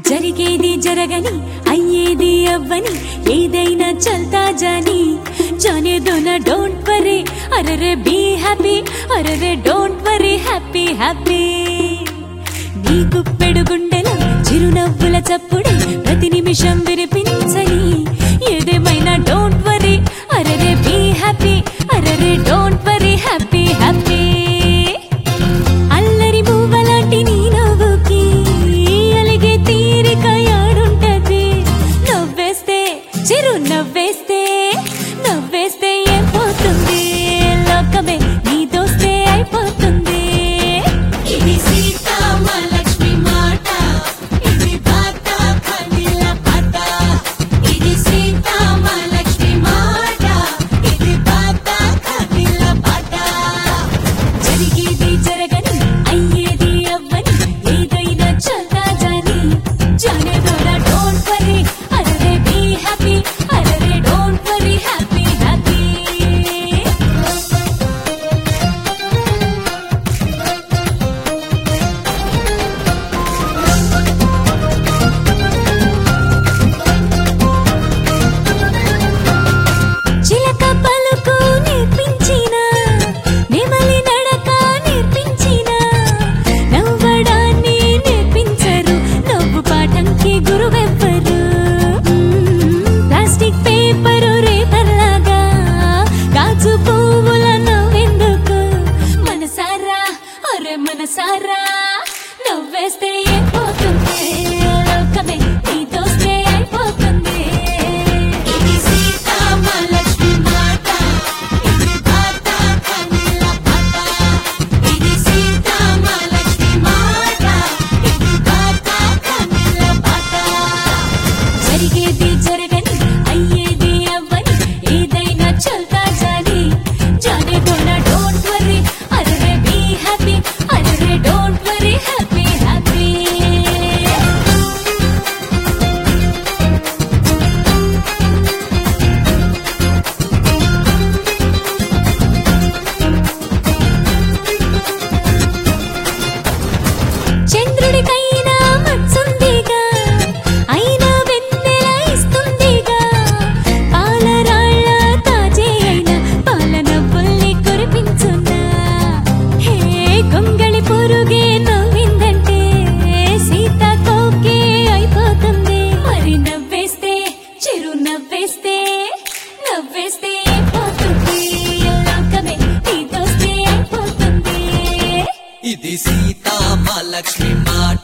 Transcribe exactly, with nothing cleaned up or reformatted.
జరిగేది జరగని అయ్యేది అవ్వని ఏదైనా చల్తా జాని జానే దోనా డోంట్ వరీ అరరే బీ హ్యాపీ అరరే డోంట్ వరీ హ్యాపీ హ్యాపీ నీకు పెడుగుండెల చిరునవ్వుల చప్పుడే ప్రతి నిమిషం వినిపించని ఏదేమైనా డోంట్ వరీ అరరే బీ హ్యాపీ అరరే డోంట్ వరీ హ్యాపీ హ్యాపీ అల్లరి మూవలాంటి నీ నవ్వుకి అలిగే తీరిక యాడుంటది నవ్వేస్తే చిరు నవ్వేస్తే నవ్వేస్తే ఏం పోతుంది లోకమే నీ దోస్తే అయిపోతుంది ఇది సీతా మహాలక్ష్మి మాట ఇది బాత కనిల పాత ఇది సీతా మహాలక్ష్మి మాట ఇది బాత కనిల పాత జరిగేది జరగని అయ్యేది అవ్వని ఏదైనా చల్తా జాని జానే దోనా డోంట్ వరీ అరరే బీ హ్యాపీ అరరే డోంట్ వరీ హ్యాపీ హ్యాపీ చిలక పలుకు నేర్పించిన నెమలి నడక నేర్పించిన నవ్వడాన్ని నేర్పించరు నవ్వు పాఠంకి గురువెవ్వరు ప్లాస్టిక్ పేపరు రేపర్లాగా గాజు పువ్వుల నవ్వెందుకు మనసారా అరే మనసారా నవ్వేస్తే ఏం పోతుంది లోకమే నీ దోస్తే అయిపోతుంది ఇది సీతా మహాలక్ష్మి మాట ఇది బాత కనిల పాత ఇది సీతా మహాలక్ష్మి మాట ఇది బాత కనిల పాత జరిగేది జరగని అయ్యేది అవ్వని ఏదైనా చల్తా జాని జానే దోనా డోంట్ వరీ అరరే బీ హ్యాపీ అరరే డోంట్ వరీ హ్యాపీ హ్యాపీ చంద్రుడికైనా మత్సుందిగా అయినా వెన్నెల ఇస్తుందిగా పాలరాళ్ళ తాజే అయిన పాల నవ్వుల్ని కురిపించున్నా హే గొంగళి పురుగే నవ్విందంటే సీత కోకే అయిపోతుంది మరి నవ్వేస్తే చిరు నవ్వేస్తే నవ్వేస్తే అయిపోతుంది లోకమే నీ దోస్తే అయిపోతుంది ఇది సీతా మహాలక్ష్మి మాట